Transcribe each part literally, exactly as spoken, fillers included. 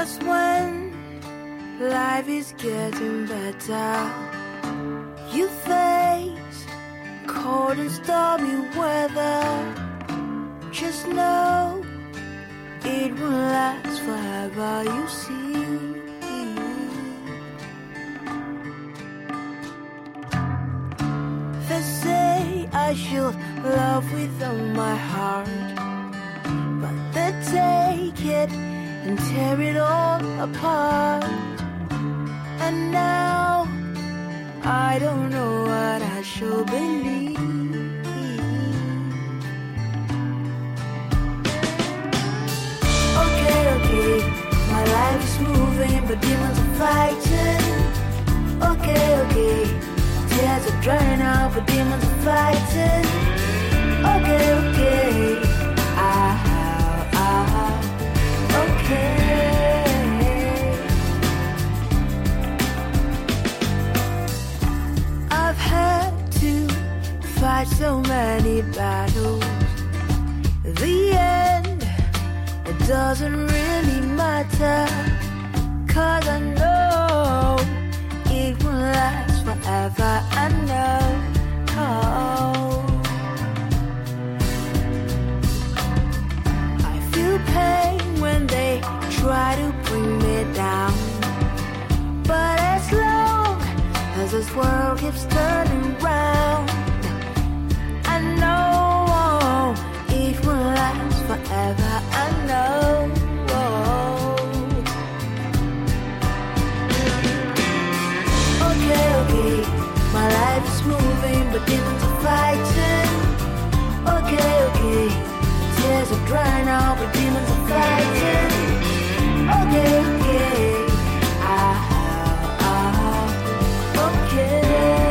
Just when life is getting better, you face cold and stormy weather. Just know it won't last forever, you see. They say I should love with all my heart, but they take it and tear it all apart. And now I don't know what I should believe. Okay, okay, my life is moving, but demons are fighting. Okay, okay, tears are drying out, but demons are fighting. Okay, okay, ah, ah, okay. I've had to fight so many battles. The end, it doesn't really matter, 'cause I know it won't last forever. I know. Oh. I feel pain when they try to bring me down, but as long as this world keeps turning round, I know it won't last forever. I know. Okay, okay, my life is moving, but demons are fighting. Okay, okay, tears are drying out, but demons are fighting. Okay, okay, ah, ah, okay.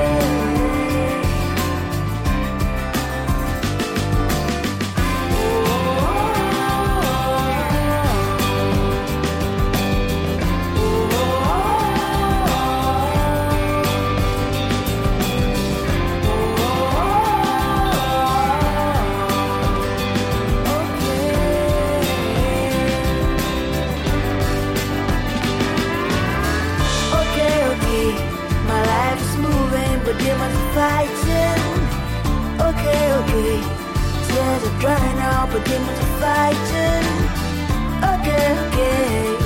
But demons are fighting. Okay, okay, tears are drying out, but demons are fighting. Okay, okay.